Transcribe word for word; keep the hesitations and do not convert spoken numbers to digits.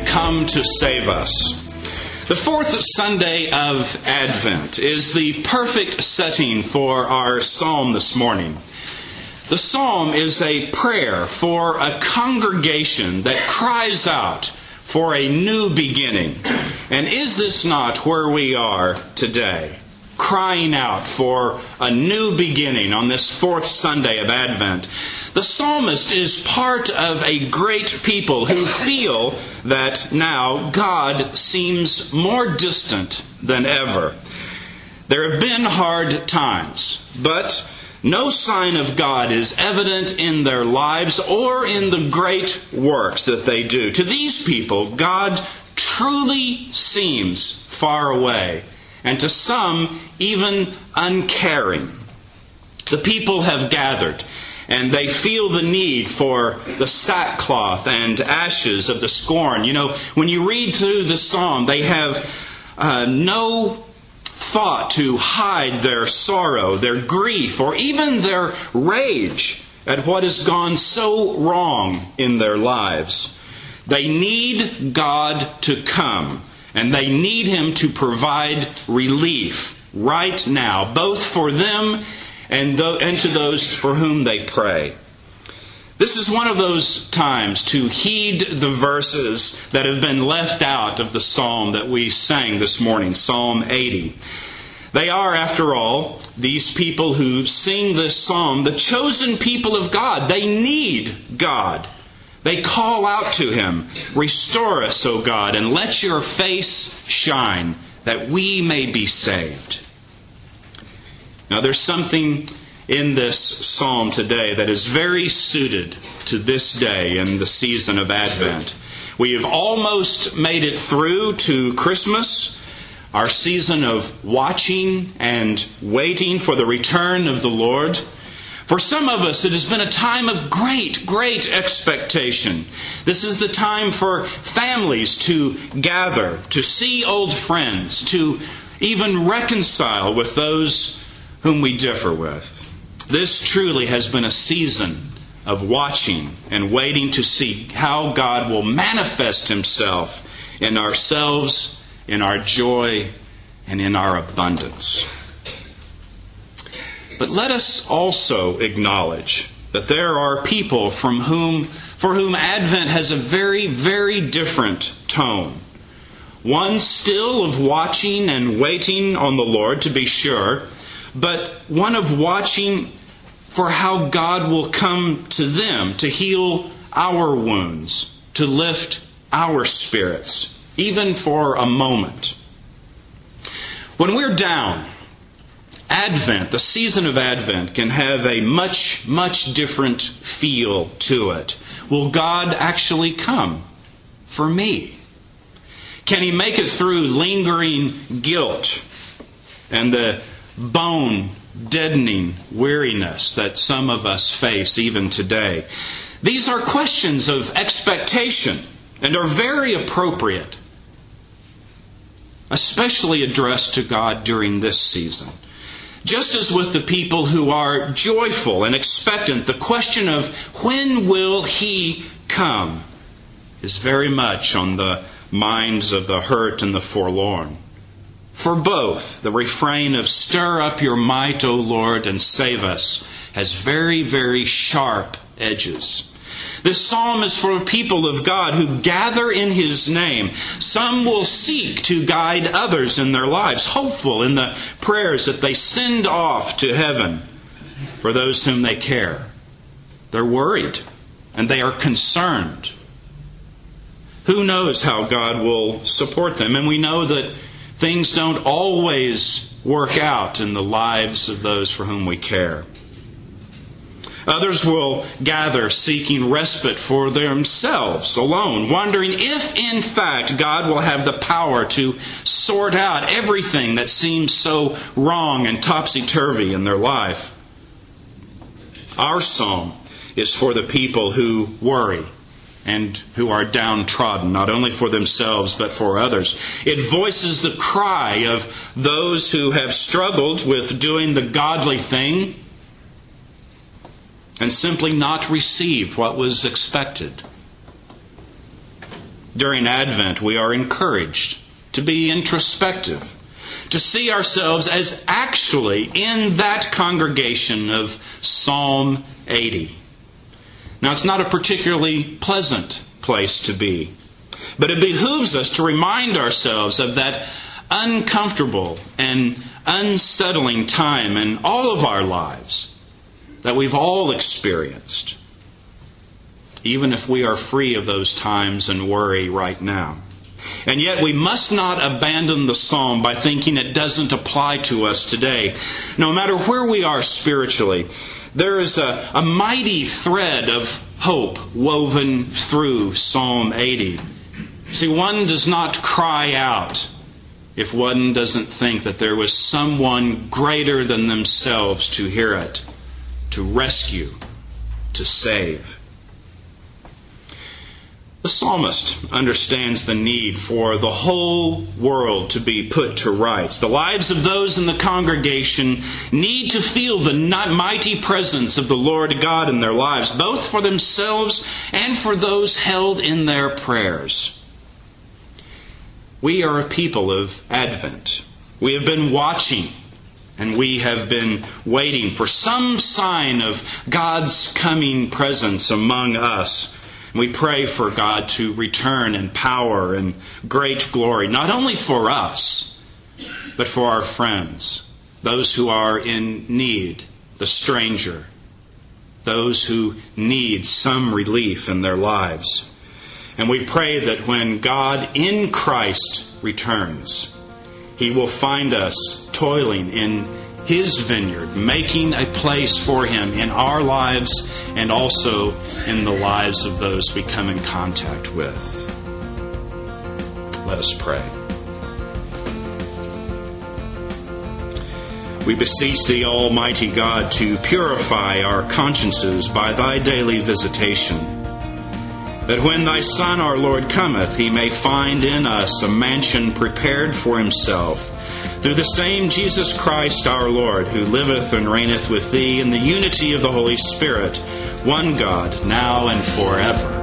come to save us. The fourth Sunday of Advent is the perfect setting for our psalm this morning. The psalm is a prayer for a congregation that cries out for a new beginning. And is this not where we are today? Crying out for a new beginning on this fourth Sunday of Advent. The psalmist is part of a great people who feel that now God seems more distant than ever. There have been hard times, but no sign of God is evident in their lives or in the great works that they do. To these people, God truly seems far away, and to some, even uncaring. The people have gathered, and they feel the need for the sackcloth and ashes of the scorn. You know, when you read through the psalm, they have uh, no thought to hide their sorrow, their grief, or even their rage at what has gone so wrong in their lives. They need God to come, and they need Him to provide relief right now, both for them and, th- and to those for whom they pray. This is one of those times to heed the verses that have been left out of the psalm that we sang this morning, Psalm eighty. They are, after all, these people who sing this psalm, the chosen people of God. They need God. They call out to Him, "Restore us, O God, and let your face shine, that we may be saved." Now, there's something in this psalm today that is very suited to this day and the season of Advent. We have almost made it through to Christmas, our season of watching and waiting for the return of the Lord. For some of us, it has been a time of great, great expectation. This is the time for families to gather, to see old friends, to even reconcile with those whom we differ with. This truly has been a season of watching and waiting to see how God will manifest Himself in ourselves, in our joy, and in our abundance. But let us also acknowledge that there are people from whom, for whom Advent has a very, very different tone. One still of watching and waiting on the Lord, to be sure, but one of watching for how God will come to them to heal our wounds, to lift our spirits, even for a moment. When we're down, Advent, the season of Advent, can have a much, much different feel to it. Will God actually come for me? Can He make it through lingering guilt and the bone-deadening weariness that some of us face even today? These are questions of expectation and are very appropriate, especially addressed to God during this season. Just as with the people who are joyful and expectant, the question of when will He come is very much on the minds of the hurt and the forlorn. For both, the refrain of "Stir up your might, O Lord, and save us," has very, very sharp edges. This psalm is for people of God who gather in His name. Some will seek to guide others in their lives, hopeful in the prayers that they send off to heaven for those whom they care. They're worried and they are concerned. Who knows how God will support them? And we know that things don't always work out in the lives of those for whom we care. Others will gather seeking respite for themselves alone, wondering if in fact God will have the power to sort out everything that seems so wrong and topsy-turvy in their life. Our psalm is for the people who worry and who are downtrodden, not only for themselves but for others. It voices the cry of those who have struggled with doing the godly thing and simply not received what was expected. During Advent, we are encouraged to be introspective, to see ourselves as actually in that congregation of Psalm eighty. Now, it's not a particularly pleasant place to be, but it behooves us to remind ourselves of that uncomfortable and unsettling time in all of our lives that we've all experienced, even if we are free of those times and worry right now. And yet we must not abandon the psalm by thinking it doesn't apply to us today. No matter where we are spiritually, there is a, a mighty thread of hope woven through Psalm eighty. See, one does not cry out if one doesn't think that there was someone greater than themselves to hear it, to rescue, to save. The psalmist understands the need for the whole world to be put to rights. The lives of those in the congregation need to feel the mighty presence of the Lord God in their lives, both for themselves and for those held in their prayers. We are a people of Advent. We have been watching and we have been waiting for some sign of God's coming presence among us. We pray for God to return in power and great glory, not only for us, but for our friends, those who are in need, the stranger, those who need some relief in their lives. And we pray that when God in Christ returns, He will find us toiling in His vineyard, making a place for Him in our lives and also in the lives of those we come in contact with. Let us pray. We beseech Thee, Almighty God, to purify our consciences by Thy daily visitation, that when Thy Son, our Lord, cometh, He may find in us a mansion prepared for Himself, through the same Jesus Christ our Lord, who liveth and reigneth with Thee in the unity of the Holy Spirit, one God, now and forever.